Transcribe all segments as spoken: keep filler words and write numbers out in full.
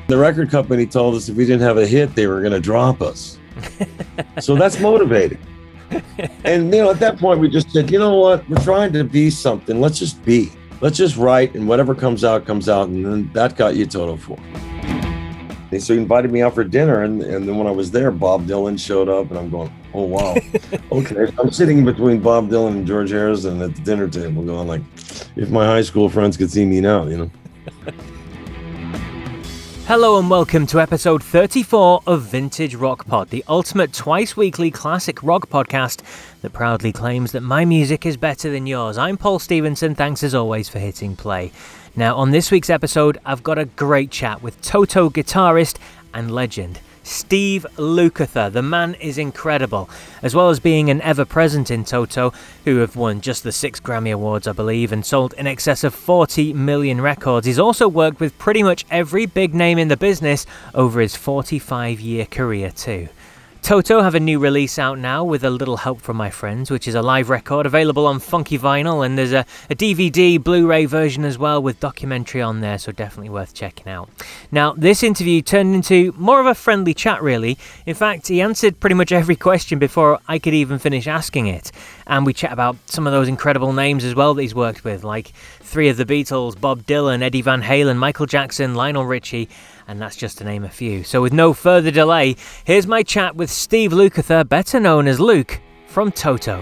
The record company told us if we didn't have a hit, they were going to drop us. So that's motivating. And, you know, at that point, we just said, you know what? We're trying to be something. Let's just be. Let's just write, and whatever comes out, comes out. And then that got you Toto four. And so he invited me out for dinner, and, and then when I was there, Bob Dylan showed up, and I'm going, oh, wow. Okay. I'm sitting between Bob Dylan and George Harrison at the dinner table going like, if my high school friends could see me now, you know. Hello and welcome to episode thirty-four of Vintage Rock Pod, the ultimate twice-weekly classic rock podcast that proudly claims that my music is better than yours. I'm Paul Stevenson, thanks as always for hitting play. Now, on this week's episode, I've got a great chat with Toto guitarist and legend Steve Lukather. The man is incredible, as well as being an ever-present in Toto, who have won just the six Grammy Awards, I believe, and sold in excess of forty million records. He's also worked with pretty much every big name in the business over his forty-five-year career too. Toto have a new release out now with A Little Help From My Friends, which is a live record available on Funky Vinyl, and there's a, a D V D, Blu-ray version as well with documentary on there, so definitely worth checking out. Now, this interview turned into more of a friendly chat, really. In fact, he answered pretty much every question before I could even finish asking it, and we chat about some of those incredible names as well that he's worked with, like three of the Beatles, Bob Dylan, Eddie Van Halen, Michael Jackson, Lionel Richie, and that's just to name a few. So with no further delay, here's my chat with Steve Lukather, better known as Luke, from Toto.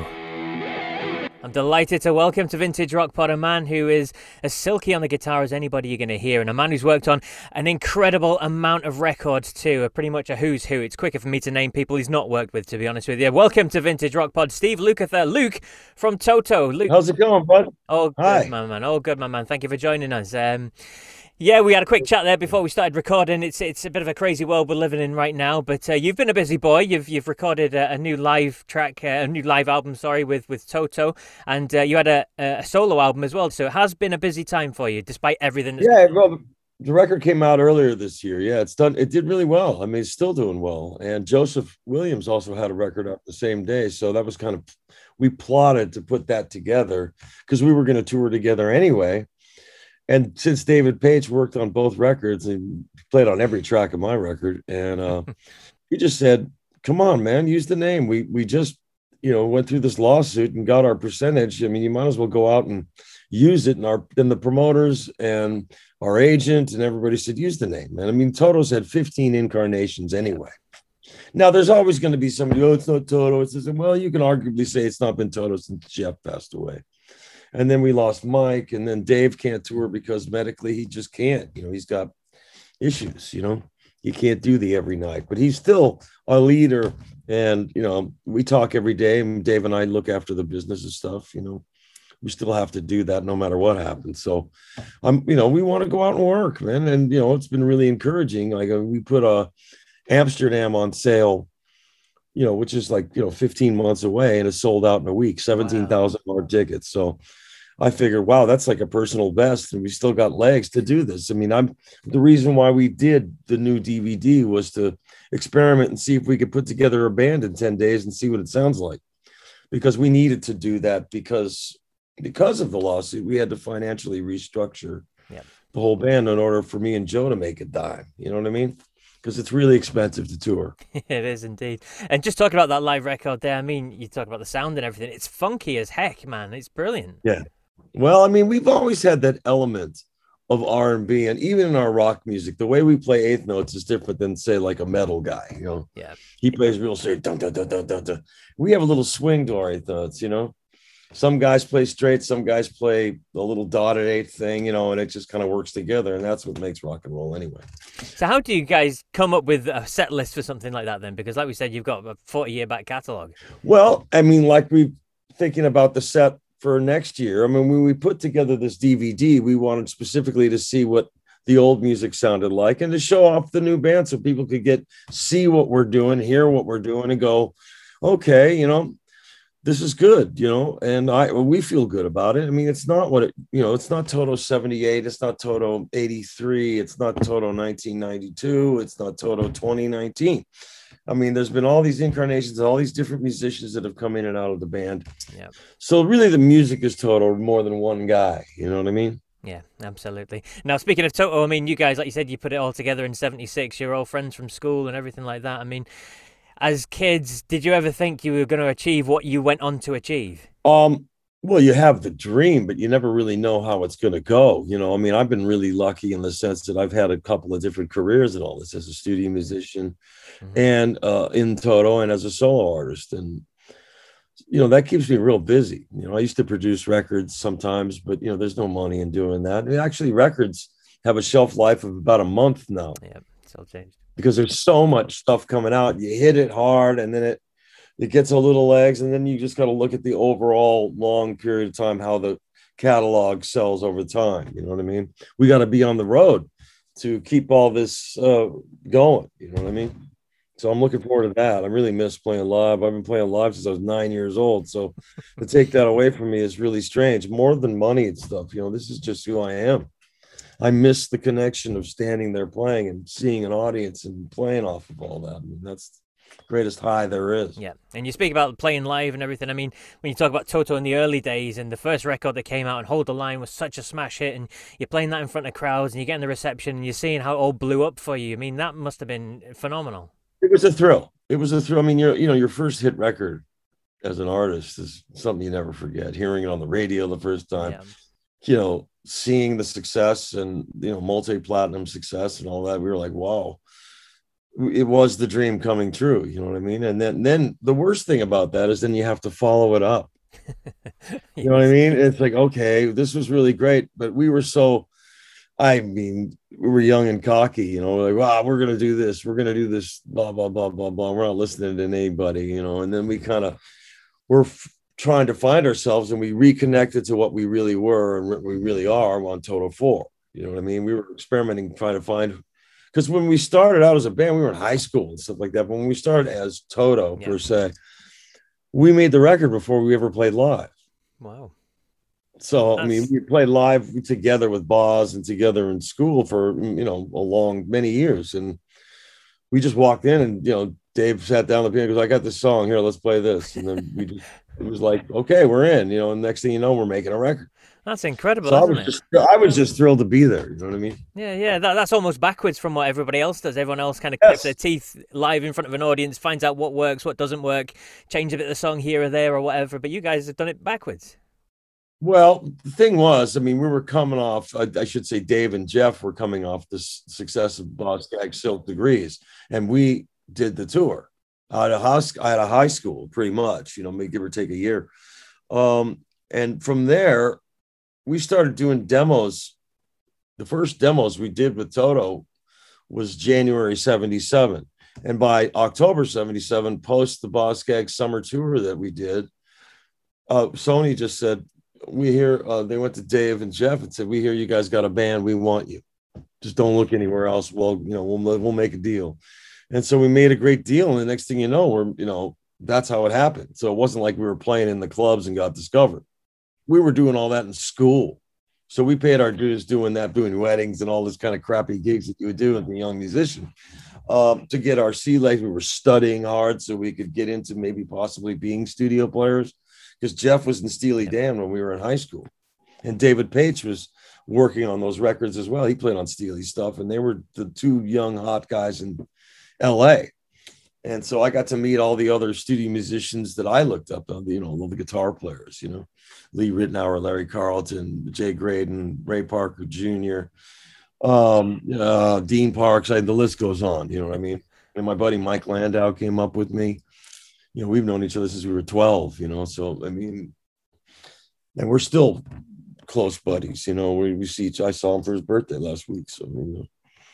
I'm delighted to welcome to Vintage Rock Pod a man who is as silky on the guitar as anybody you're going to hear, and a man who's worked on an incredible amount of records too, a pretty much a who's who. It's quicker for me to name people he's not worked with, to be honest with you. Welcome to Vintage Rock Pod, Steve Lukather, Luke from Toto. Luke, how's it going, bud? Oh, good, Hi. my man. Oh, good, my man. Thank you for joining us. Um, Yeah, we had a quick chat there before we started recording. It's it's a bit of a crazy world we're living in right now, but uh, you've been a busy boy. You've you've recorded a, a new live track, uh, a new live album, sorry, with with Toto, and uh, you had a, a solo album as well. So it has been a busy time for you, despite everything. That's yeah, well, the record came out earlier this year. Yeah, it's done. It did really well. I mean, it's still doing well. And Joseph Williams also had a record out the same day, so that was kind of, we plotted to put that together because we were going to tour together anyway. And since David Page worked on both records and played on every track of my record, and uh, he just said, come on, man, use the name. We we just, you know, went through this lawsuit and got our percentage. I mean, you might as well go out and use it. And our then the promoters and our agent and everybody said, use the name. And I mean, Toto's had fifteen incarnations anyway. Now, there's always going to be somebody, oh, it's not Toto. It's just, well, you can arguably say it's not been Toto since Jeff passed away. And then we lost Mike, and then Dave can't tour because medically he just can't. You know, he's got issues, you know. He can't do the every night, but he's still our leader. And, you know, we talk every day, and Dave and I look after the business and stuff, you know. We still have to do that no matter what happens. So, I'm, you know, we want to go out and work, man. And, you know, it's been really encouraging. Like, uh, we put uh, Amsterdam on sale, you know, which is like, you know, fifteen months away, and it's sold out in a week, seventeen thousand dollars wow. tickets. So I figured, wow, that's like a personal best, and we still got legs to do this. I mean, I'm the reason why we did the new D V D was to experiment and see if we could put together a band in ten days and see what it sounds like, because we needed to do that because, because of the lawsuit, we had to financially restructure yep. the whole band in order for me and Joe to make a dime. You know what I mean? Because it's really expensive to tour. It is indeed. And just talking about that live record there, I mean, you talk about the sound and everything. It's funky as heck, man. It's brilliant. Yeah. Well, I mean, we've always had that element of R and B, and even in our rock music, the way we play eighth notes is different than, say, like a metal guy, you know? Yeah. He plays real straight. Dun, dun, dun, dun, dun, dun. We have a little swing to our eighth notes, you know? Some guys play straight, some guys play a little dotted eighth thing, you know, and it just kind of works together. And that's what makes rock and roll anyway. So how do you guys come up with a set list for something like that then? Because like we said, you've got a forty year back catalog. Well, I mean, like we're thinking about the set for next year. I mean, when we put together this D V D, we wanted specifically to see what the old music sounded like and to show off the new band so people could get, see what we're doing, hear what we're doing, and go, okay, you know, this is good, you know, and I well, we feel good about it. I mean, it's not what it, you know, it's not Toto seventy-eight, it's not Toto eighty-three, it's not Toto nineteen ninety-two, it's not Toto twenty nineteen. I mean, there's been all these incarnations, all these different musicians that have come in and out of the band. Yeah. So really the music is Toto more than one guy, you know what I mean? Yeah, absolutely. Now, speaking of Toto, I mean, you guys, like you said, you put it all together in seventy-six. You're all friends from school and everything like that. I mean, as kids, did you ever think you were going to achieve what you went on to achieve? Um, well, you have the dream, but you never really know how it's going to go. You know, I mean, I've been really lucky in the sense that I've had a couple of different careers and all this as a studio musician Mm-hmm. and uh, in Toto and as a solo artist. And, you know, that keeps me real busy. You know, I used to produce records sometimes, but, you know, there's no money in doing that. I mean, actually, records have a shelf life of about a month now. Yeah, it's all changed. Because there's so much stuff coming out. You hit it hard and then it, it gets a little legs, and then you just got to look at the overall long period of time, how the catalog sells over time. You know what I mean? We got to be on the road to keep all this uh, going. You know what I mean? So I'm looking forward to that. I really miss playing live. I've been playing live since I was nine years old. So to take that away from me is really strange. More than money and stuff, you know, this is just who I am. I miss the connection of standing there playing and seeing an audience and playing off of all that. I mean, that's greatest high there is. Yeah, and you speak about playing live and everything. I mean, when you talk about Toto in the early days and the first record that came out and Hold the Line was such a smash hit, and you're playing that in front of crowds and you're getting the reception and you're seeing how it all blew up for you. I mean, that must have been phenomenal. It was a thrill. It was a thrill. I mean, you're, you know, your first hit record as an artist is something you never forget. Hearing it on the radio the first time, yeah. You know, seeing the success and, you know, multi-platinum success and all that, we were like, wow. It was the dream coming true, you know what I mean? And then then the worst thing about that is then you have to follow it up. You know what I mean? It's like, okay, this was really great, but we were so, I mean, we were young and cocky, you know, like, wow, we're going to do this. We're going to do this, blah, blah, blah, blah, blah. We're not listening to anybody, you know? And then we kind of, we're f- trying to find ourselves, and we reconnected to what we really were and what we really are on Toto four. You know what I mean? We were experimenting, trying to find. Because when we started out as a band, we were in high school and stuff like that. But when we started as Toto, yeah. per se, we made the record before we ever played live. Wow. So, That's... I mean, we played live together with Boz and together in school for, you know, a long, many years. And we just walked in and, you know, Dave sat down the piano and goes, I got this song here, let's play this. And then we just, it was like, okay, we're in, you know, and next thing you know, we're making a record. That's incredible, so isn't I was it? Just, I was just thrilled to be there. You know what I mean? Yeah, yeah. That, that's almost backwards from what everybody else does. Everyone else kind of yes. clips their teeth live in front of an audience, finds out what works, what doesn't work, change a bit of the song here or there or whatever. But you guys have done it backwards. Well, the thing was, I mean, we were coming off, I, I should say Dave and Jeff were coming off the success of Boz Scaggs Silk Degrees. And we did the tour out of high, out of high school, pretty much, you know, maybe give or take a year. Um, and from there, we started doing demos. The first demos we did with Toto was January seventy-seven. And by October seventy-seven, post the Boz Scaggs summer tour that we did, uh, Sony just said, we hear, uh, they went to Dave and Jeff and said, we hear you guys got a band. We want you. Just don't look anywhere else. Well, you know, we'll, we'll make a deal. And so we made a great deal. And the next thing you know, we're, you know, that's how it happened. So it wasn't like we were playing in the clubs and got discovered. We were doing all that in school. So we paid our dues doing that, doing weddings and all this kind of crappy gigs that you would do as a young musician. Um, to get our sea legs, we were studying hard so we could get into maybe possibly being studio players. Because Jeff was in Steely Dan when we were in high school. And David Paich was working on those records as well. He played on Steely stuff. And they were the two young, hot guys in L A. And so I got to meet all the other studio musicians that I looked up on, you know, all the guitar players, you know, Lee Ritenour, Larry Carlton, Jay Graydon, Ray Parker Junior, um, uh, Dean Parks. I, the list goes on, you know what I mean? And my buddy Mike Landau came up with me. You know, we've known each other since we were twelve, you know, so, I mean, and we're still close buddies, you know, we, we see each, I saw him for his birthday last week. So, you know.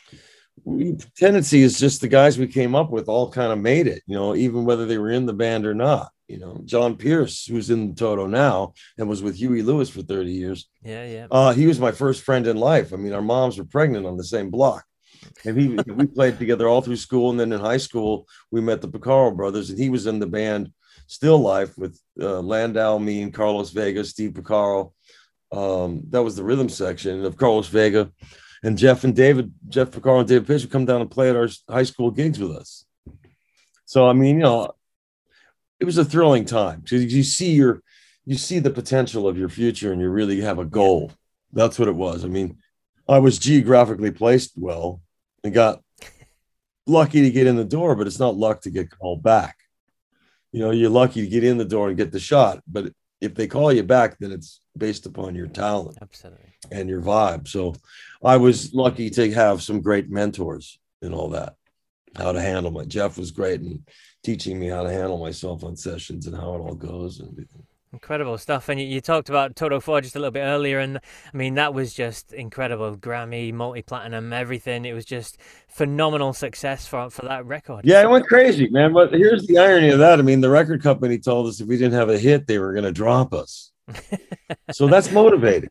We, tendency is just the guys we came up with all kind of made it, you know, even whether they were in the band or not. You know, John Pierce, who's in Toto now and was with Huey Lewis for thirty years. Yeah, yeah. Uh, he was my first friend in life. I mean, our moms were pregnant on the same block. And he, we played together all through school. And then in high school, we met the Porcaro brothers, and he was in the band Still Life with uh, Landau, me, and Carlos Vega, Steve Porcaro. Um, that was the rhythm section of Carlos Vega. And Jeff and David, Jeff Porcaro and David Paich would come down and play at our high school gigs with us. So, I mean, you know, it was a thrilling time because you see your, you see the potential of your future and you really have a goal. That's what it was. I mean, I was geographically placed well and got lucky to get in the door, but it's not luck to get called back. You know, you're lucky to get in the door and get the shot, but if they call you back, then it's based upon your talent. Absolutely. And your vibe. So I was lucky to have some great mentors and all that, how to handle my, Jeff was great in teaching me how to handle myself on sessions and how it all goes and everything. Incredible stuff. And you, you talked about Toto four just a little bit earlier, and I mean, that was just incredible. Grammy, multi-platinum, everything. It was just phenomenal success for, for that record. Yeah, it went crazy, man. But here's the irony of that. I mean, the record company told us if we didn't have a hit, they were going to drop us. So that's motivating.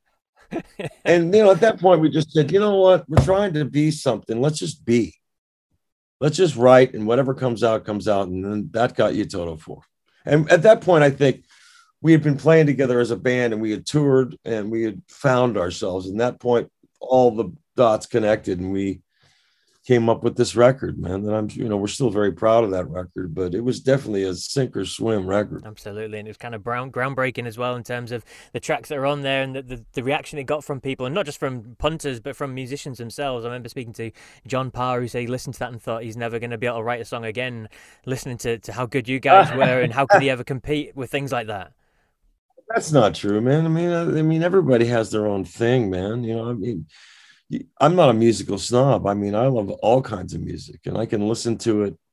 And, you know, at that point, we just said, you know what? We're trying to be something. Let's just be. Let's just write, and whatever comes out, comes out. And then that got you Toto four. And at that point, I think we had been playing together as a band, and we had toured, and we had found ourselves. And at that point, all the dots connected, and we came up with this record, man, that I'm, you know, we're still very proud of that record, but it was definitely a sink or swim record. Absolutely. And it was kind of brown, groundbreaking as well in terms of the tracks that are on there and the, the, the reaction it got from people, and not just from punters, but from musicians themselves. I remember speaking to John Parr, who said he listened to that and thought he's never going to be able to write a song again, listening to, to how good you guys were and how could he ever compete with things like that. That's not true, man. I mean, I, I mean, everybody has their own thing, man. You know, I mean, I'm not a musical snob. I mean, I love all kinds of music, and I can listen to it,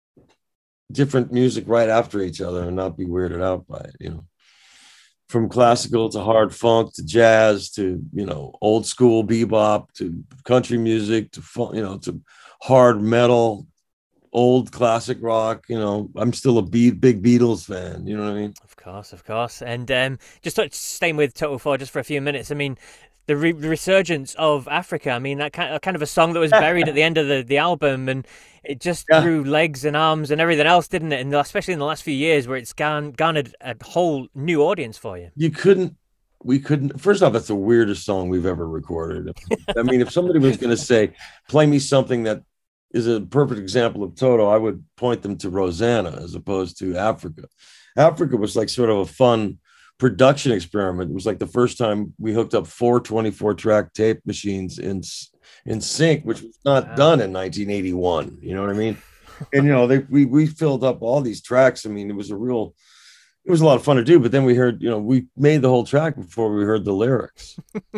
different music right after each other, and not be weirded out by it. You know, from classical to hard funk to jazz to, you know, old school bebop to country music to fun, you know, to hard metal, old classic rock. You know, I'm still a big Beatles fan. You know what I mean? Of course, of course. And um, just staying with Toto four just for a few minutes. I mean, the re- resurgence of Africa. I mean, that kind of, kind of a song that was buried at the end of the, the album, and it just yeah. grew legs and arms and everything else, didn't it? And especially in the last few years, where it's garn- garnered a whole new audience for you. You couldn't. We couldn't. First off, that's the weirdest song we've ever recorded. I mean, if somebody was going to say, "Play me something that is a perfect example of Toto," I would point them to Rosanna as opposed to Africa. Africa was like sort of a fun production experiment. It was like the first time we hooked up four twenty-four track tape machines in in sync, which was not wow. done in nineteen eighty-one. You know what I mean? And, you know, they, we, we filled up all these tracks. I mean, it was a real, it was a lot of fun to do, but then we heard, you know, we made the whole track before we heard the lyrics.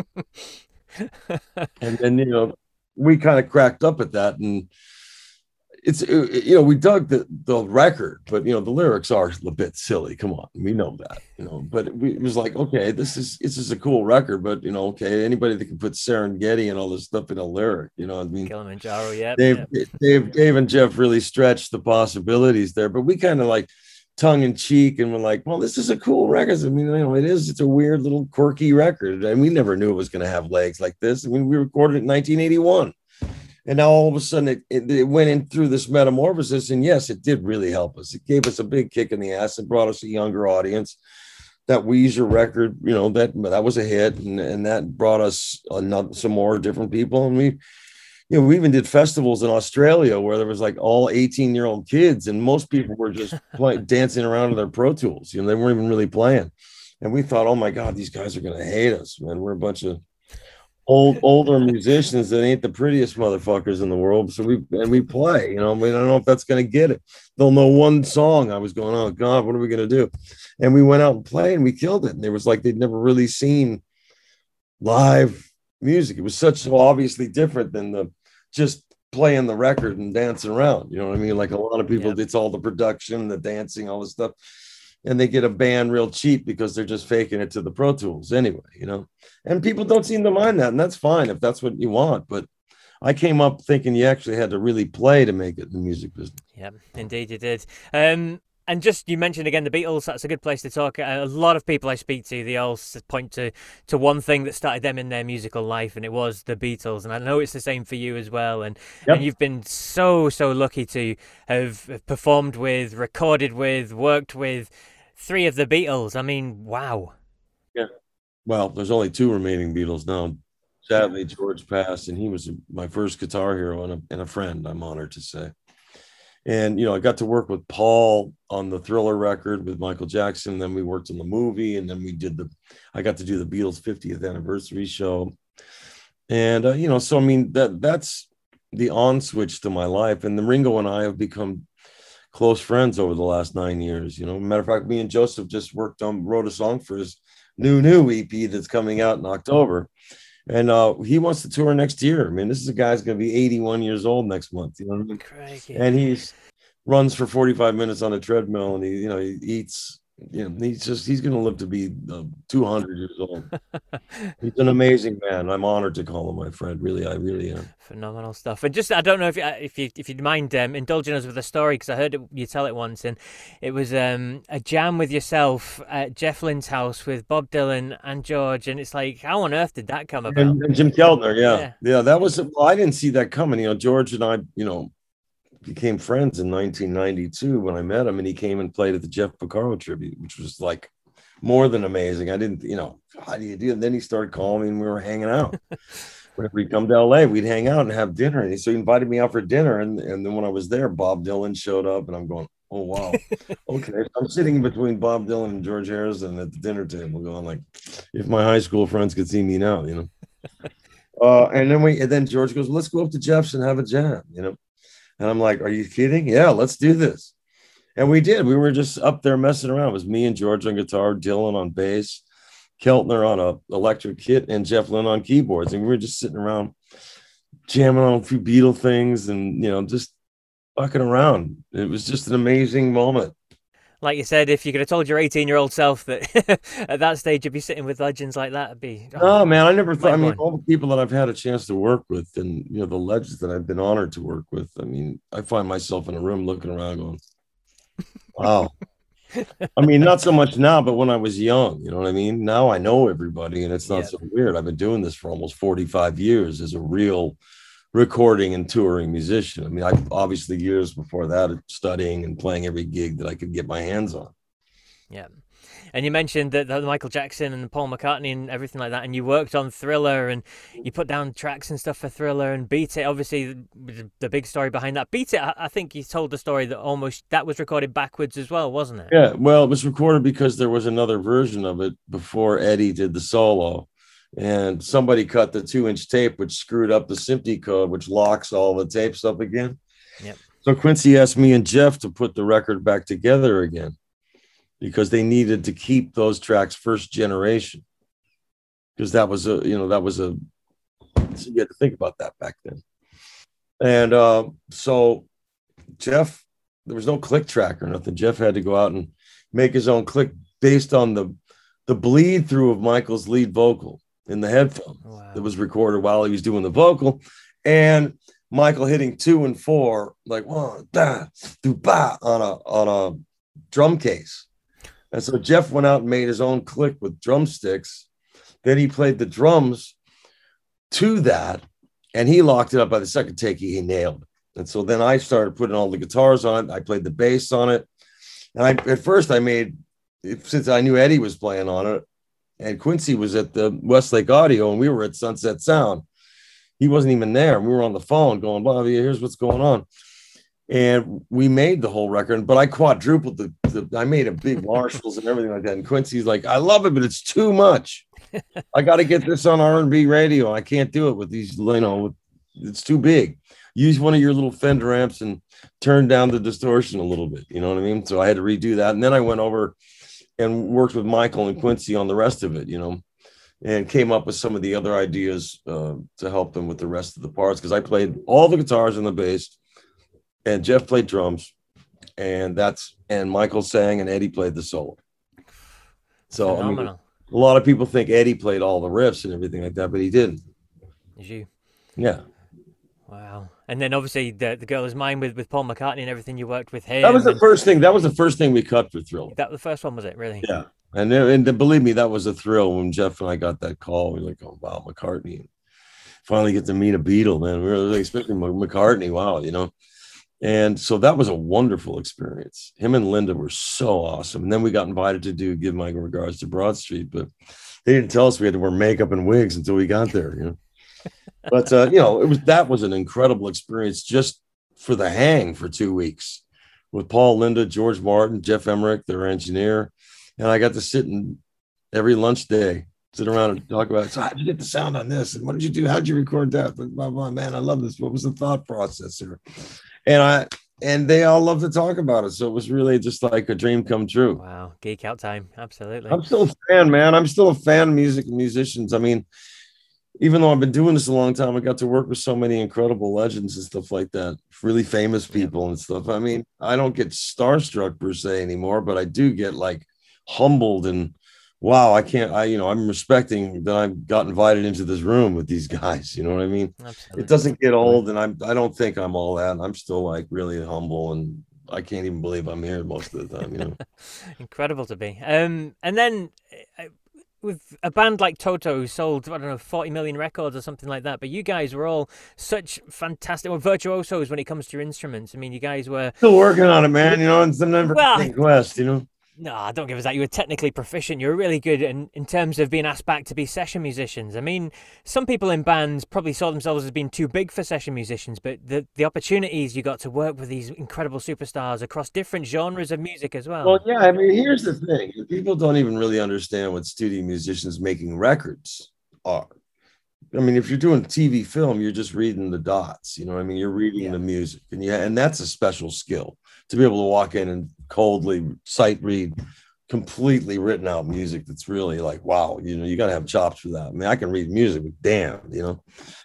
And then, you know, we kind of cracked up at that, and it's, you know, we dug the, the record, but, you know, the lyrics are a bit silly. Come on. We know that, you know, but it, it was like, okay, this is, this is a cool record, but, you know, okay, anybody that can put Serengeti and all this stuff in a lyric, you know, I mean, Kilimanjaro, yeah. Dave, yep. Dave, Dave and Jeff really stretched the possibilities there, but we kind of like tongue in cheek and we're like, well, this is a cool record. I mean, you know, it is, it's a weird little quirky record. And we never knew it was going to have legs like this. I mean, we recorded it in nineteen eighty-one. And now all of a sudden it, it, it went in through this metamorphosis. And yes, it did really help us. It gave us a big kick in the ass and brought us a younger audience. That Weezer record, you know, that that was a hit. And, and that brought us another, some more different people. And we, you know, we even did festivals in Australia where there was like all eighteen year old kids. And most people were just playing, dancing around with their Pro Tools. You know, they weren't even really playing. And we thought, oh my God, these guys are going to hate us, man. We're a bunch of old older musicians that ain't the prettiest motherfuckers in the world. So we and we play, you know, I mean, I don't know if that's gonna get it. They'll know one song. I was going, oh God, what are we gonna do? And we went out and played and we killed it. And it was like they'd never really seen live music. It was such so obviously different than the just playing the record and dancing around. You know what I mean? Like a lot of people, yeah. It's all the production, the dancing, all this stuff. And they get a band real cheap because they're just faking it to the Pro Tools anyway, you know, and people don't seem to mind that. And that's fine if that's what you want. But I came up thinking you actually had to really play to make it in the music business. Yeah, indeed you did. Um, and just, you mentioned again the Beatles, that's a good place to talk. A lot of people I speak to, they all point to, to one thing that started them in their musical life, and it was the Beatles. And I know it's the same for you as well. And, yep. and you've been so, so lucky to have performed with, recorded with, worked with three of the Beatles. I mean, wow. Yeah. Well, there's only two remaining Beatles now. Sadly, George passed, and he was my first guitar hero and a, and a friend, I'm honored to say. And, you know, I got to work with Paul on the Thriller record with Michael Jackson. Then we worked on the movie, and then we did the, I got to do the Beatles fiftieth anniversary show. And, uh, you know, so, I mean, that that's the on switch to my life. And then Ringo and I have become close friends over the last nine years. You know, matter of fact, me and Joseph just worked on, wrote a song for his new, new E P that's coming out in October. And uh, he wants to tour next year. I mean, this is a guy's going to be eighty-one years old next month. You know what I mean? Crikey. And he's runs for forty-five minutes on a treadmill, and he, you know, he eats. You know, he's just he's going to live to be uh, two hundred years old. He's an amazing man. I'm honored to call him my friend. Really, I really am. Phenomenal stuff. And just, I don't know if you, if you if you'd mind um, indulging us with a story, because I heard it, you tell it once, and it was um, a jam with yourself at Jeff Lynne's house with Bob Dylan and George, and it's like, how on earth did that come about? And, and Jim Keltner, yeah. yeah, yeah, that was. Well, I didn't see that coming. You know, George and I, you know, became friends in nineteen ninety-two when I met him, and he came and played at the Jeff Porcaro tribute, which was like more than amazing. I didn't, you know, how do you do it? And then he started calling me, and we were hanging out. Whenever he'd come to L A, we'd hang out and have dinner. And so he invited me out for dinner. And, and then when I was there, Bob Dylan showed up, and I'm going, oh, wow. Okay. So I'm sitting between Bob Dylan and George Harrison at the dinner table going like, if my high school friends could see me now, you know. uh, and then we, and then George goes, let's go up to Jeff's and have a jam, you know. And I'm like, are you kidding? Yeah, let's do this. And we did. We were just up there messing around. It was me and George on guitar, Dylan on bass, Keltner on a electric kit, and Jeff Lynne on keyboards. And we were just sitting around jamming on a few Beatle things and, you know, just fucking around. It was just an amazing moment. Like you said, if you could have told your eighteen-year-old self that at that stage you'd be sitting with legends like that, it'd be... Oh, oh man, I never thought... I mean, all the people that I've had a chance to work with and, you know, the legends that I've been honored to work with, I mean, I find myself in a room looking around going, wow. I mean, not so much now, but when I was young, you know what I mean? Now I know everybody, and it's not yeah. so weird. I've been doing this for almost forty-five years as a real recording and touring musician. I mean, I obviously years before that studying and playing every gig that I could get my hands on. Yeah. And you mentioned that the Michael Jackson and Paul McCartney and everything like that, and you worked on Thriller, and you put down tracks and stuff for Thriller, and Beat It, obviously the, the big story behind that. Beat It, I, I think you told the story that almost that was recorded backwards as well, wasn't it? Yeah, well, it was recorded because there was another version of it before Eddie did the solo, and somebody cut the two-inch tape, which screwed up the SMPTE code, which locks all the tapes up again. Yep. So Quincy asked me and Jeff to put the record back together again, because they needed to keep those tracks first generation, because that was a, you know, that was a, so you had to think about that back then. And uh, so Jeff, there was no click track or nothing. Jeff had to go out and make his own click based on the, the bleed through of Michael's lead vocal in the headphone. Wow. That was recorded while he was doing the vocal, and Michael hitting two and four, like one, da, do, ba, on a, on a drum case. And so Jeff went out and made his own click with drumsticks. Then he played the drums to that, and he locked it up. By the second take, he, he nailed it. And so then I started putting all the guitars on it. I played the bass on it. And I, at first I made, since I knew Eddie was playing on it, and Quincy was at the Westlake Audio, and we were at Sunset Sound. He wasn't even there. We were on the phone going, Bobby, here's what's going on. And we made the whole record, but I quadrupled the, the I made a big Marshalls and everything like that. And Quincy's like, I love it, but it's too much. I got to get this on R and B radio. I can't do it with these, you know, it's too big. Use one of your little Fender amps and turn down the distortion a little bit. You know what I mean? So I had to redo that. And then I went over and worked with Michael and Quincy on the rest of it, you know, and came up with some of the other ideas uh, to help them with the rest of the parts. Because I played all the guitars and the bass, and Jeff played drums, and that's, and Michael sang, and Eddie played the solo. So I mean, a lot of people think Eddie played all the riffs and everything like that, but he didn't. Did you? Yeah. Wow. And then obviously the, the Girl Is Mine with, with Paul McCartney and everything, you worked with him. That was the and... first thing. That was the first thing we cut for Thrill. That was the first one, was it, really? Yeah. And, and believe me, that was a thrill when Jeff and I got that call. We were like, oh, wow, McCartney. Finally get to meet a Beatle, man. We were really expecting McCartney. Wow, you know. And so that was a wonderful experience. Him and Linda were so awesome. And then we got invited to do Give My Regards to Broad Street, but they didn't tell us we had to wear makeup and wigs until we got there, you know. But uh, you know, it was that was an incredible experience just for the hang for two weeks with Paul, Linda, George Martin, Jeff Emmerich, their engineer. And I got to sit in every lunch day, sit around and talk about, so how did you get the sound on this? And what did you do? How did you record that? But blah, blah, man, I love this. What was the thought process here? And I, and they all love to talk about it. So it was really just like a dream come true. Wow. Geek out time. Absolutely. I'm still a fan, man. I'm still a fan of music and musicians. I mean, even though I've been doing this a long time, I got to work with so many incredible legends and stuff like that, really famous people and stuff. I mean, I don't get starstruck per se anymore, but I do get like humbled and wow, I can't, I, you know, I'm respecting that I got invited into this room with these guys. You know what I mean? Absolutely. It doesn't get old, and I'm, I don't think I'm all that. I'm still like really humble, and I can't even believe I'm here most of the time, you know? Incredible to be. Um, and then uh, with a band like Toto, who sold, I don't know, forty million records or something like that, but you guys were all such fantastic, well, virtuosos when it comes to your instruments. I mean, you guys were still working on it, man. You know, it's a never well, quest, you know? No, don't give us that. You were technically proficient. You were really good in, in terms of being asked back to be session musicians. I mean, some people in bands probably saw themselves as being too big for session musicians, but the, the opportunities you got to work with these incredible superstars across different genres of music as well. Well, yeah, I mean, here's the thing. People don't even really understand what studio musicians making records are. I mean, if you're doing T V film, you're just reading the dots, you know what I mean? You're reading yeah. the music, and yeah, and that's a special skill to be able to walk in and coldly sight read completely written out music. That's really like, wow, you know, you got to have chops for that. I mean, I can read music, but damn, you know,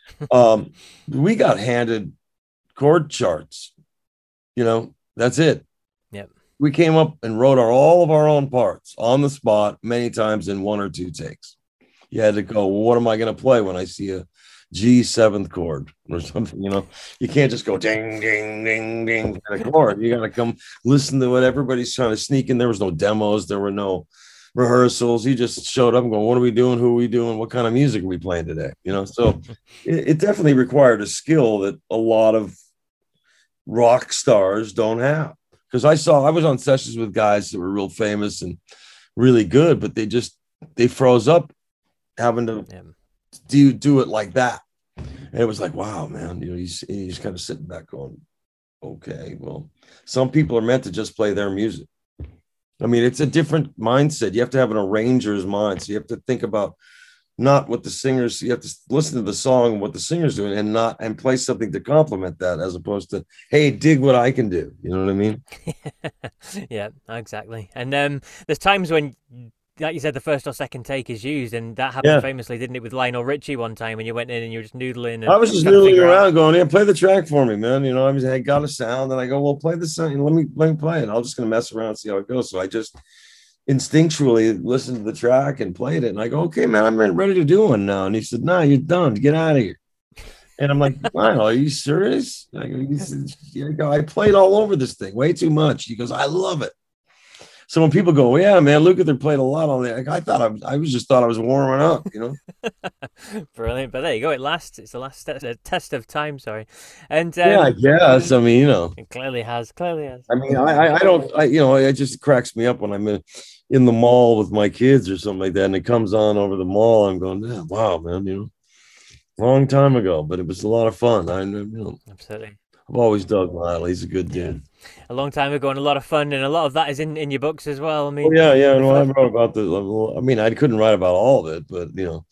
um, we got handed chord charts, you know, that's it. Yep. We came up and wrote our, all of our own parts on the spot, many times in one or two takes. You had to go, well, what am I going to play when I see a G seventh chord or something? You know, you can't just go ding, ding, ding, ding kind of chord. You got to come listen to what everybody's trying to sneak in. There was no demos. There were no rehearsals. You just showed up and going, what are we doing? Who are we doing? What kind of music are we playing today? You know, so it, it definitely required a skill that a lot of rock stars don't have. Because I saw, I was on sessions with guys that were real famous and really good, but they just, they froze up having to yeah. do do it like that. And it was like, wow, man, you know, he's he's kind of sitting back going, okay, well, some people are meant to just play their music. I mean, it's a different mindset. You have to have an arranger's mind. So you have to think about not what the singers, you have to listen to the song and what the singer's doing, and not and play something to complement that, as opposed to, hey, dig what I can do. You know what I mean? Yeah, exactly. And um, there's times when, like you said, the first or second take is used, and that happened yeah. famously, didn't it, with Lionel Richie one time when you went in and you were just noodling. And I was just noodling around out. going, yeah, play the track for me, man. You know, I was, I got a sound, and I go, well, play the sound. Let me, let me play it. I'm just going to mess around and see how it goes. So I just instinctually listened to the track and played it. And I go, okay, man, I'm ready to do one now. And he said, no, nah, you're done. Get out of here. And I'm like, Lionel, are you serious? I go, he said, I played all over this thing way too much. He goes, I love it. So when people go, well, yeah, man, Lukather played a lot on there. I thought I was, I was just thought I was warming up, you know. Brilliant, but there you go. It lasts. It's the last te- test of time. Sorry, and um, yeah, I guess. I mean, you know, it clearly has. Clearly has. I mean, I, I don't, I, you know, it just cracks me up when I'm in, in the mall with my kids or something like that, and it comes on over the mall. I'm going, yeah, wow, man, you know, long time ago, but it was a lot of fun. I, you know, absolutely. I've always dug Lyle. He's a good dude. A long time ago, and a lot of fun, and a lot of that is in, in your books as well. I mean, oh, yeah, yeah. Well, I wrote about the. I mean, I couldn't write about all of it, but you know,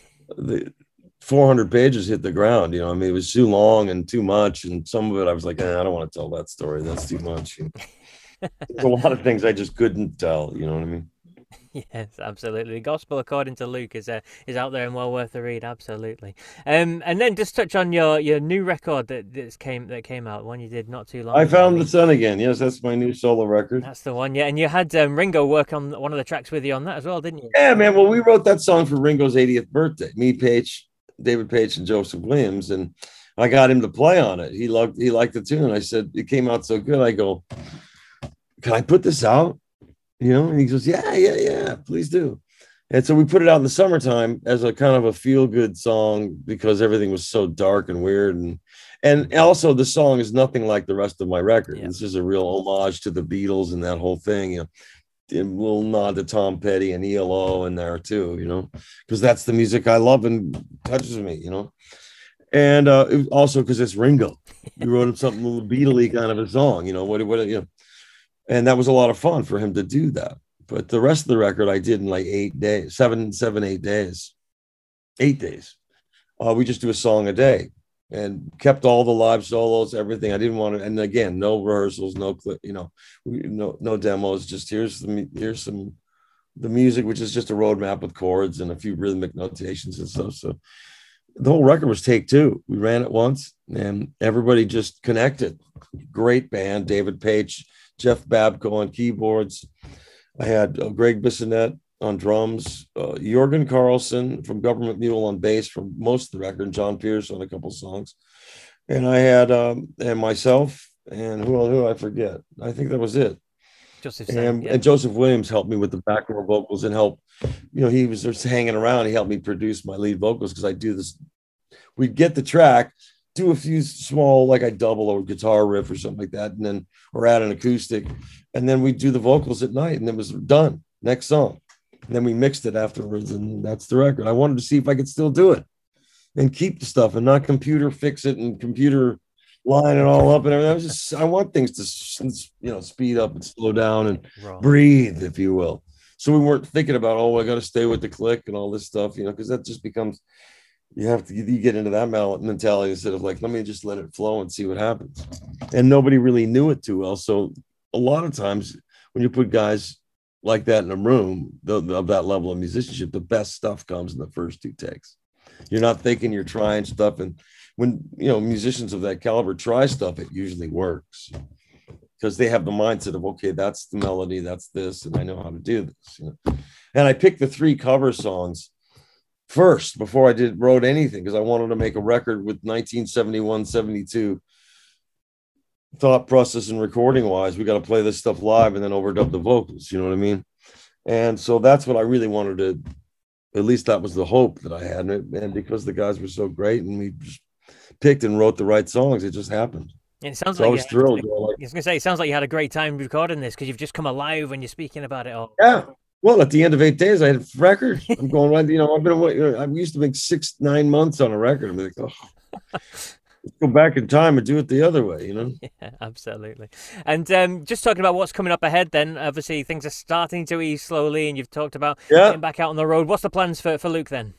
the four hundred pages hit the ground. You know, I mean, it was too long and too much, and some of it I was like, eh, I don't want to tell that story. That's too much. There's a lot of things I just couldn't tell. You know what I mean? Yes, absolutely. The Gospel According to Luke is uh, is out there and well worth the read. Absolutely. Um, and then just touch on your, your new record that that came that came out, one you did not too long. I ago. Found the Sun Again. Yes, that's my new solo record. That's the one. Yeah, and you had um, Ringo work on one of the tracks with you on that as well, didn't you? Yeah, man. Well, we wrote that song for Ringo's eightieth birthday. Me, Page, David Page, and Joseph Williams, and I got him to play on it. He loved. He liked the tune. I said it came out so good. I go, can I put this out? You know, and he goes, yeah, yeah, yeah, please do. And so we put it out in the summertime as a kind of a feel-good song because everything was so dark and weird. And and also the song is nothing like the rest of my record. Yeah. This is a real homage to the Beatles and that whole thing. You know, a little nod to Tom Petty and E L O in there too, you know, because that's the music I love and touches me, you know. And uh, it was also because it's Ringo. We wrote him something a little Beatley kind of a song, you know, what, what, you know, and that was a lot of fun for him to do that. But the rest of the record I did in like eight days, seven, seven, eight days, eight days. Uh, we just do a song a day and kept all the live solos, everything. I didn't want to, and again, no rehearsals, no clip, you know, no no demos. Just here's the here's some the music, which is just a roadmap with chords and a few rhythmic notations and stuff. So the whole record was take two. We ran it once, and everybody just connected. Great band, David Page, Jeff Babko on keyboards. I had uh, Greg Bissonette on drums, uh, Jorgen Carlson from Government Mule on bass for most of the record, and John Pierce on a couple songs. And I had, um, and myself, and who, who I forget. I think that was it. Joseph and, Sam, yeah. and Joseph Williams helped me with the background vocals and helped, you know, he was just hanging around. He helped me produce my lead vocals because I do this. We'd get the track, do a few small, like I double or guitar riff or something like that, and then, or add an acoustic. And then we'd do the vocals at night, and it was done. Next song. And then we mixed it afterwards, and that's the record. I wanted to see if I could still do it and keep the stuff and not computer fix it and computer line it all up and everything. I was just, I want things to, you know, speed up and slow down and Wrong. breathe, if you will. So we weren't thinking about, oh, I got to stay with the click and all this stuff, you know, because that just becomes, you have to, you get into that mentality instead of like, let me just let it flow and see what happens. And nobody really knew it too well. So a lot of times when you put guys like that in a room the, the, of that level of musicianship, the best stuff comes in the first two takes. You're not thinking, you're trying stuff. And when, you know, musicians of that caliber try stuff, it usually works because they have the mindset of, okay, that's the melody, that's this, and I know how to do this. You know? And I picked the three cover songs first before I did wrote anything because I wanted to make a record with nineteen seventy-one, seventy-two thought process and recording wise. We got to play this stuff live and then overdub the vocals, you know what I mean? And so that's what I really wanted to, at least that was the hope that I had. And, it, and because the guys were so great and we just picked and wrote the right songs, it just happened. It sounds so like I was had, thrilled. I was going to say, it sounds like you had a great time recording this because you've just come alive when you're speaking about it all. Yeah. Well, at the end of eight days, I had a record. I'm going, you know, I've been, you know, I used to make six, nine months on a record. I'm like, oh, let's go back in time and do it the other way, you know? Yeah, absolutely. And um, just talking about what's coming up ahead then, obviously things are starting to ease slowly and you've talked about yeah. getting back out on the road. What's the plans for, for Luke then?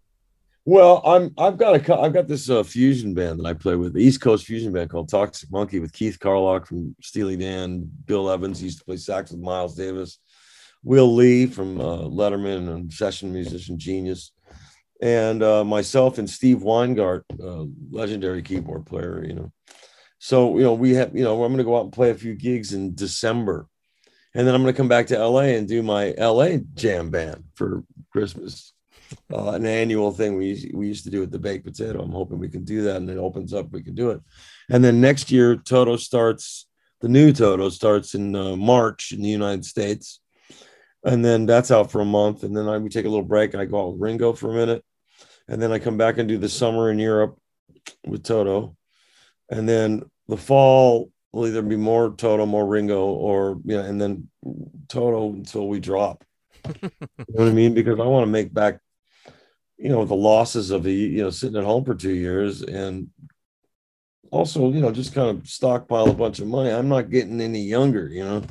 Well, I'm, I've got a, I've got this uh, fusion band that I play with, the East Coast fusion band called Toxic Monkey with Keith Carlock from Steely Dan, Bill Evans, he used to play sax with Miles Davis, Will Lee from uh, Letterman and session musician genius, and uh, myself and Steve Weingart, uh, legendary keyboard player, you know. So, you know, we have, you know, I'm going to go out and play a few gigs in December. And then I'm going to come back to L A and do my L A jam band for Christmas, uh, an annual thing we, we used to do at the Baked Potato. I'm hoping we can do that. And it opens up, we can do it. And then next year, Toto starts, the new Toto starts in uh, March in the United States. And then that's out for a month. And then I we take a little break. I go out with Ringo for a minute. And then I come back and do the summer in Europe with Toto. And then the fall will either be more Toto, more Ringo, or, you know, and then Toto until we drop. You know what I mean? Because I want to make back, you know, the losses of the, you know, sitting at home for two years. And also, you know, just kind of stockpile a bunch of money. I'm not getting any younger, you know.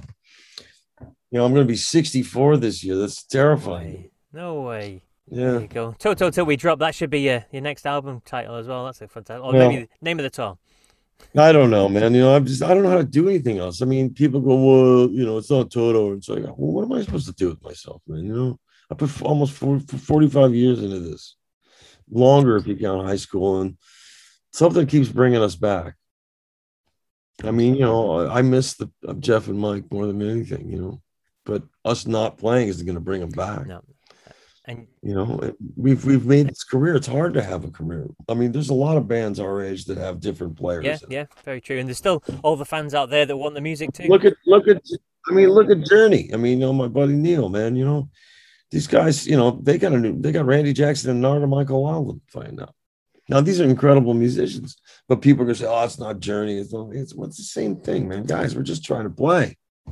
You know, I'm going to be sixty-four this year. That's terrifying. No way. Yeah. There you go. Toto Till We Drop. That should be your, your next album title as well. That's a fantastic. Or yeah. maybe the name of the tour. I don't know, man. You know, I'm just, I don't know how to do anything else. I mean, people go, well, you know, it's not Toto. It's like, well, what am I supposed to do with myself, man? You know, I put almost forty-five years into this. Longer if you count high school. And something keeps bringing us back. I mean, you know, I miss the uh, Jeff and Mike more than anything, you know. But us not playing isn't going to bring them back. No. And you know, we've we've made this career. It's hard to have a career. I mean, there's a lot of bands our age that have different players. Yeah, yeah, very true. And there's still all the fans out there that want the music too. Look at look at. I mean, look at Journey. I mean, you know, my buddy Neil, man. You know, these guys. You know, they got a new. They got Randy Jackson and Narada Michael Walden. Find out. Now these are incredible musicians, but people are gonna say, "Oh, it's not Journey. It's not, it's what's the same thing, man." Guys, we're just trying to play.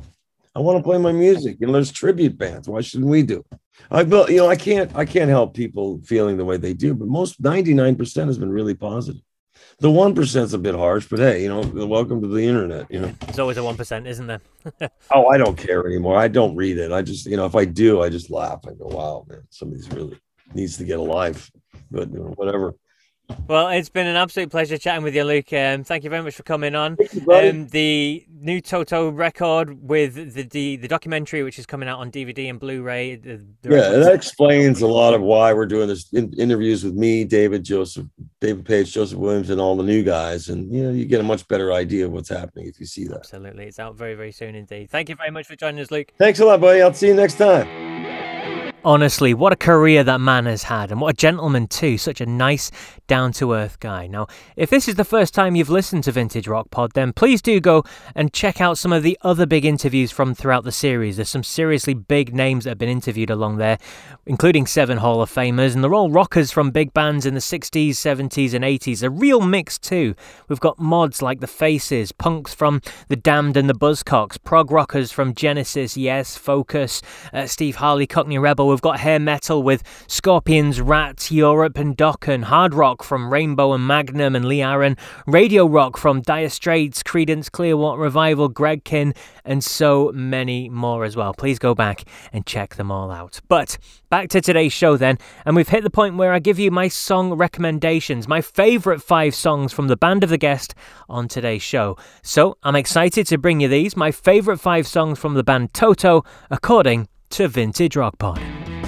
I want to play my music. You know, there's tribute bands. Why shouldn't we do it? I will, you know, I can't, I can't help people feeling the way they do, but most ninety-nine percent has been really positive. The one percent is a bit harsh, but hey, you know, welcome to the internet, you know. There's always a one percent, isn't there? Oh, I don't care anymore. I don't read it. I just, you know, if I do, I just laugh. I go, wow, man, somebody's really needs to get a life, but you know, whatever. Well, it's been an absolute pleasure chatting with you, Luke. Um, thank you very much for coming on. You, um, the new Toto record with the, the the documentary, which is coming out on D V D and Blu-ray. The, the yeah, that explains a lot of why we're doing this in, interviews with me, David, Joseph, David Page, Joseph Williams, and all the new guys. And, you know, you get a much better idea of what's happening if you see that. Absolutely. It's out very, very soon indeed. Thank you very much for joining us, Luke. Thanks a lot, buddy. I'll see you next time. Honestly, what a career that man has had, and what a gentleman too, such a nice, down-to-earth guy. Now, if this is the first time you've listened to Vintage Rock Pod, then please do go and check out some of the other big interviews from throughout the series. There's some seriously big names that have been interviewed along there, including seven Hall of Famers, and they're all rockers from big bands in the sixties, seventies and eighties. A real mix too. We've got mods like The Faces, punks from The Damned and the Buzzcocks, prog rockers from Genesis, Yes, Focus, uh, Steve Harley, Cockney Rebel. We've got hair metal with Scorpions, Rats, Europe and Dokken, hard rock from Rainbow and Magnum and Lee Aaron, radio rock from Dire Straits, Creedence Clearwater Revival, Greg Kihn, and so many more as well. Please go back and check them all out. But back to today's show then, and we've hit the point where I give you my song recommendations, my favourite five songs from the band of the guest on today's show. So I'm excited to bring you these, my favourite five songs from the band Toto, according to Vintage Rock Pod.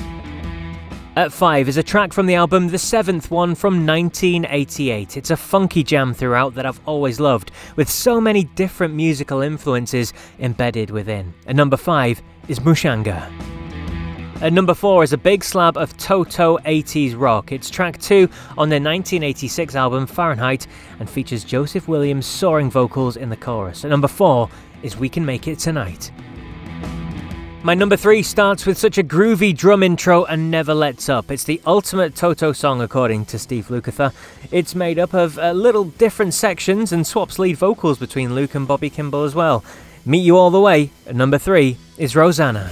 At five is a track from the album The Seventh One from nineteen eighty-eight. It's a funky jam throughout that I've always loved, with so many different musical influences embedded within. At number five is Mushanga. At number four is a big slab of Toto eighties rock. It's track two on their nineteen eighty-six album Fahrenheit and features Joseph Williams' soaring vocals in the chorus. At number four is We Can Make It Tonight. My number three starts with such a groovy drum intro and never lets up. It's the ultimate Toto song according to Steve Lukather. It's made up of uh, little different sections and swaps lead vocals between Luke and Bobby Kimball as well. Meet You All the Way at number three is Rosanna.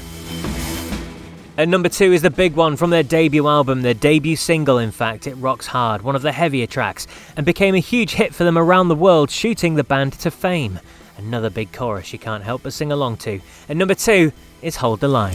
At number two is the big one from their debut album, their debut single in fact, It Rocks Hard, one of the heavier tracks, and became a huge hit for them around the world, shooting the band to fame. Another big chorus you can't help but sing along to. At number two is Hold the Line.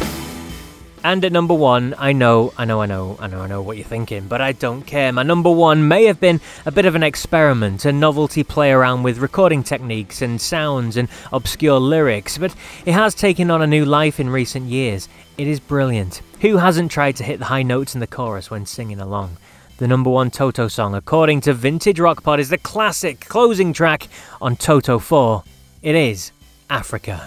And at number one, I know, I know, I know, I know, I know what you're thinking, but I don't care. My number one may have been a bit of an experiment, a novelty play around with recording techniques and sounds and obscure lyrics, but it has taken on a new life in recent years. It is brilliant. Who hasn't tried to hit the high notes in the chorus when singing along? The number one Toto song, according to Vintage Rock Pod, is the classic closing track on Toto four. It is Africa.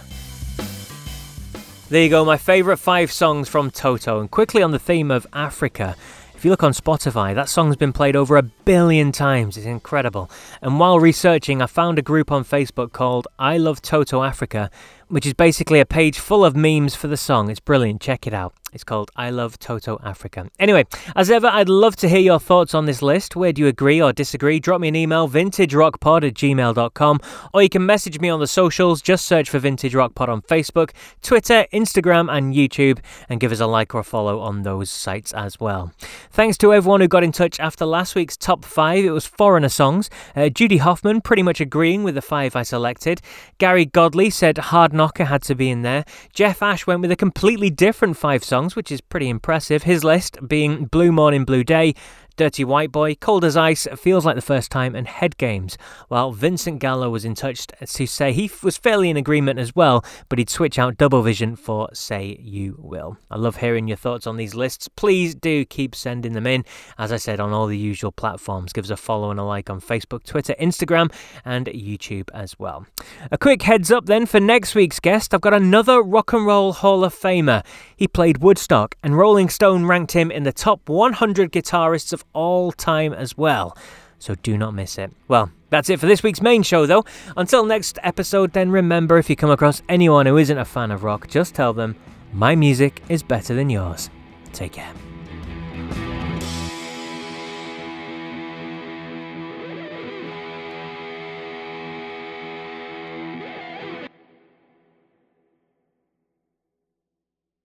There you go, my favourite five songs from Toto. And quickly on the theme of Africa, if you look on Spotify, that song's been played over a billion times. It's incredible. And while researching, I found a group on Facebook called I Love Toto Africa, which is basically a page full of memes for the song. It's brilliant. Check it out. It's called I Love Toto Africa. Anyway, as ever, I'd love to hear your thoughts on this list. Where do you agree or disagree? Drop me an email, vintagerockpod at gmail dot com, or you can message me on the socials. Just search for Vintage Rock Pod on Facebook, Twitter, Instagram, and YouTube, and give us a like or a follow on those sites as well. Thanks to everyone who got in touch after last week's top five. It was foreigner songs. Uh, Judy Hoffman pretty much agreeing with the five I selected. Gary Godley said Hard Knocker had to be in there. Jeff Ash went with a completely different five songs, which is pretty impressive. His list being Blue Morning, Blue Day, Dirty White Boy, Cold as Ice, Feels Like the First Time, and Head Games. While Vincent Gallo was in touch to say he was fairly in agreement as well, but he'd switch out Double Vision for Say You Will. I love hearing your thoughts on these lists. Please do keep sending them in. As I said, on all the usual platforms. Give us a follow and a like on Facebook, Twitter, Instagram, and YouTube as well. A quick heads up then for next week's guest. I've got another Rock and Roll Hall of Famer. He played Woodstock, and Rolling Stone ranked him in the top one hundred guitarists of all time as well. So do not miss it. Well, that's it for this week's main show though. Until next episode, then remember, if you come across anyone who isn't a fan of rock, just tell them, my music is better than yours. Take care.